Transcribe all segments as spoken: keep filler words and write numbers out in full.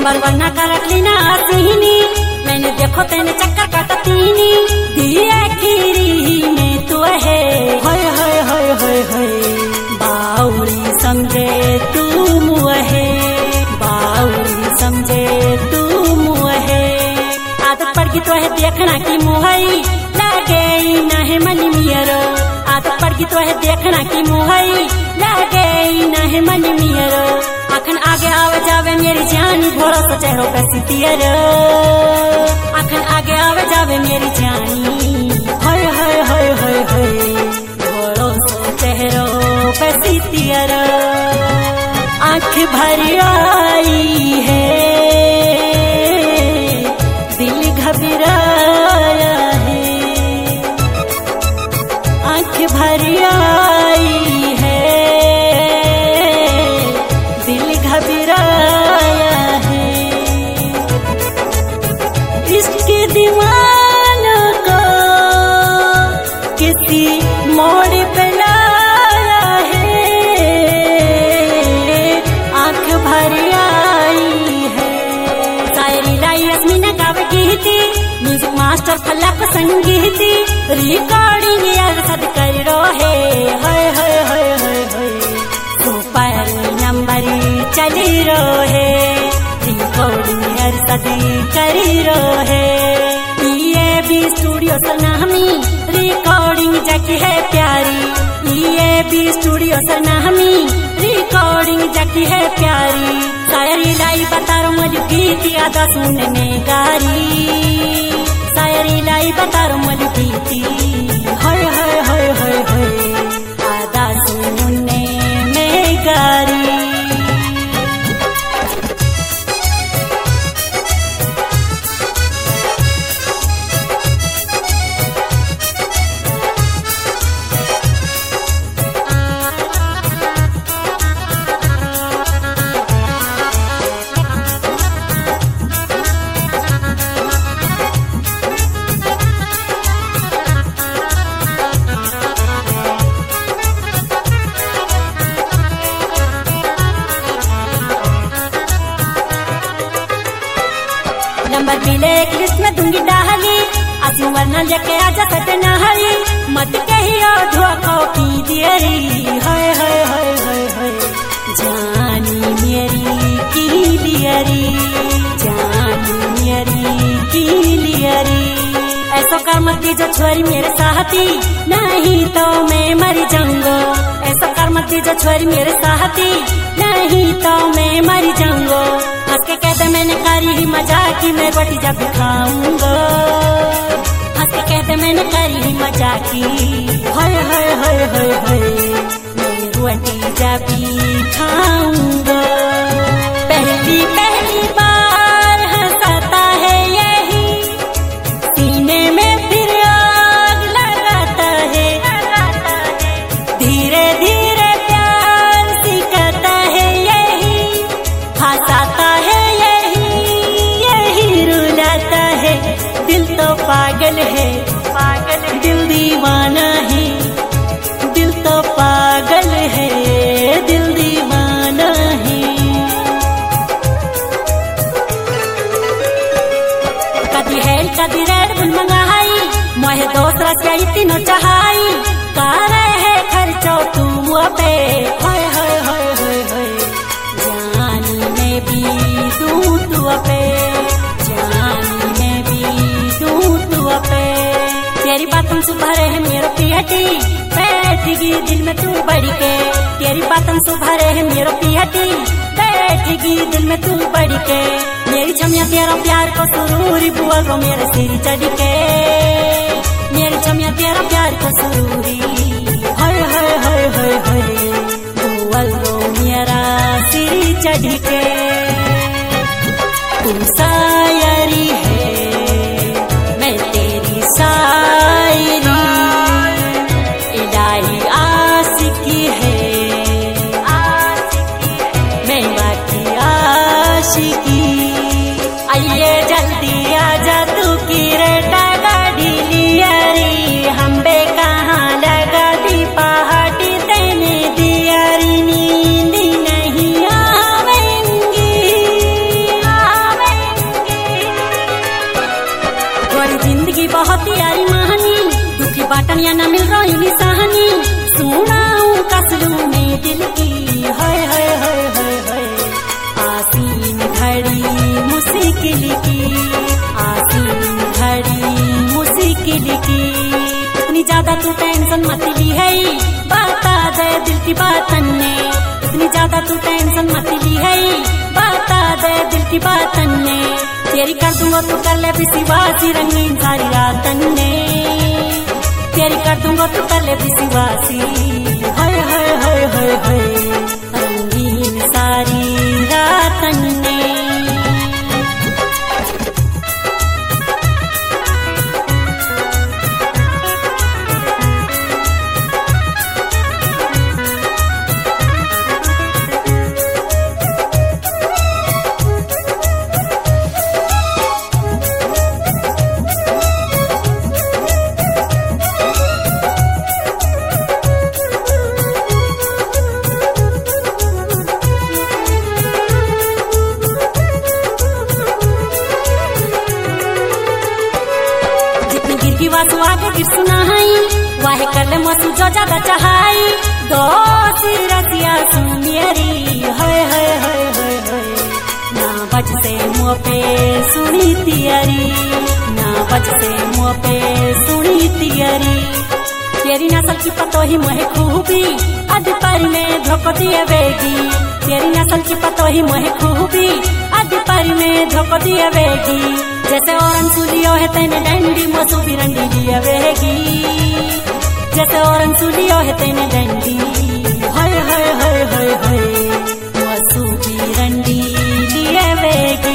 number वन का रखली ना सीनी मैंने देखो तेने चक्कर काटतीनी दिए खीरी में तू है होय होय होय होय होय बाउरी समझे तू मुहे बाउरी समझे तू मुहे आदत पड़ गई तो है देखना की मुहई लगे न है मन मियरो आदत पड़ गई तो है देखना की मुहई लगे न है मन मियरो अखन आगे आवे जावे मेरी जानी घोड़ो तो चेहरो पे सितियर अखन आगे आवे जावे मेरी जानी होय होय होय होय होय घोड़ो तो चेहरो पे सितियर आँख भर आई है दिल घबराया है आँख भर आई है दिल घबराया है इसके दीवाना को किसी मोड़ पे लाया है आँख भर आई है शायरी लाई यास्मीना गावे गीती म्यूजिक मास्टर फलक संगीती रिकॉर्डिंग यार सद कर रो है हाय हाय हाय हाय हाय सुपर नंबर चली रो है रिकॉर्डिंग यार सद कर रो है ये भी स्टूडियो सरनामी रिकॉर्डिंग जाकी है प्यारी ये भी स्टूडियो सरनामी रिकॉर्डिंग जाकी है प्यारी शायरी लाई बता रो मुझे गीत आधा सुनने गारी शायरी लाई बता रो मुझे गीत हाय हाय हाय हाय हाय आधा सुनने में गारी नंबर मिले एक लिस्ट में दूंगी डाली आजू वरना लेके आजा सट नहरी मत कहियो धुआ कॉपी दियरी हाय हाय हाय हाय हाय जानी मेरी की लियरी जानी मेरी की लियरी ऐसा कर मत दीजो छोरी मेरे साथी नहीं तो मैं मर जाऊंगा ऐसा कर मत दीजो छोरी मेरे साथी नहीं तो मैं मर जाऊंगा हंस के कहते मैंने करी ही मजाक की मैं रोटी जब खाऊंगा हंस के कहते मैंने करी ही मजाक की हाय हाय हाय हाय हाय मैं रोटी जब खाऊंगा पहली पहली बार हंसाता है यही सीने में फिर आग लगाता है धीरे धीरे प्यार सिखाता है यही हंसाता है दिल तो पागल है पागल दिल दीवाना है दिल तो पागल है दिल दीवाना है कदी है कदी रेड बुल मंगाई मोहे दूसरा क्या तीनों चाहाई कर है खर्चो तू पे हाय हाय हाय हाय हाय जानी में भी तू तू पे तेरी बातों सुभरे है मेरा पियटी बैठगी दिल में तू बढ़ के तेरी बातों सुभरे है मेरा पियटी बैठगी दिल में तू बढ़ के मेरी छमिया तेरा प्यार को सुरूरी बुआ रो मेरे सिर चढ़ के मेरी छमिया तेरा प्यार को सुरूरी हाय हाय हाय हाय हाय बुआ रो मेरा सिर चढ़ के तू शायरी है मैं तेरी शायरी इलाही आशिकी है मैं बाकी आशिकी आइए जल्दी आजा तू की रेटा गाड़ी लियारी हम बे कहाँ लगा दी पहाड़ी तेने दियारी नींद नहीं आवेंगी बहुत यारी महानी दुखी बाटन या न मिल रही निशानी सुनाऊं कसलू में दिल की हाय हाय हाय हाय हाय आसीन घड़ी मुश्किल की आसीन घड़ी मुश्किल की इतनी ज्यादा तू टेंशन मत ली है बता दे दिल की बातन ने इतनी ज्यादा तू टेंशन मत ली है बता दे दिल की बातन ने तेरी कर दूंगा तू कर ले विश्वासी रंगीन सारी रातन ने तेरी कर दूंगा तू कर ले विश्वासी हाय हाय हाय हाय हाय रंगीन सारी रातन ने वासु आगे गिर सुनाई वाहे कर ले मसू जो ज्यादा चाहाई दो सिरतिया सुनियरी हाय हाय हाय हाय हाय ना बज से मुँह पे सुनी तियरी ना बज से मुँह पे सुनी तियरी तेरी नस्ल की पतो ही मोहे खूबी अद पर में धोखो दिए बेगी तेरी नस्ल की पतो ही मोहे खूबी अद पर में धोखो दिए बेगी जैसे औरन सुलियो है तेने डंडी मसू भी रंडी लिया वेगी जैसे औरन सुलियो है तेने डंडी हाय हाय हाय हाय हाय मसू भी रंडी लिया वेगी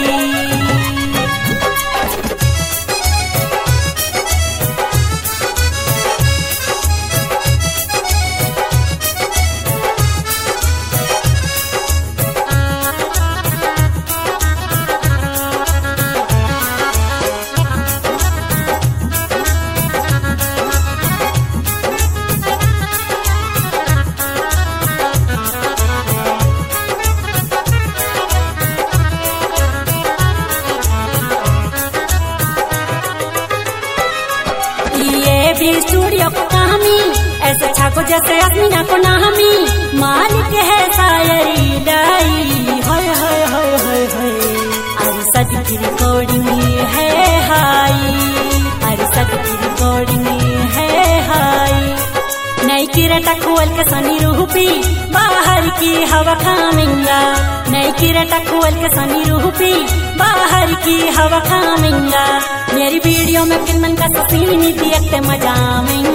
स्टूडियो को कहानी ऐसे छाको जैसे असमीना को नामी मालिक है शायरी लाई हाय हाय हाय हाय हाय अरे सद की रिकॉर्डिंग है हाई अरे सद की रिकॉर्डिंग है हाई नई किरटा खोल के सनी रूपी बाहर की हवा खामेंगा नई किरटा खोल के सनी रूपी बाहर की हवा खामेंगा मेरी वीडियो में किन मन का सीनी देखते मजा आएंगे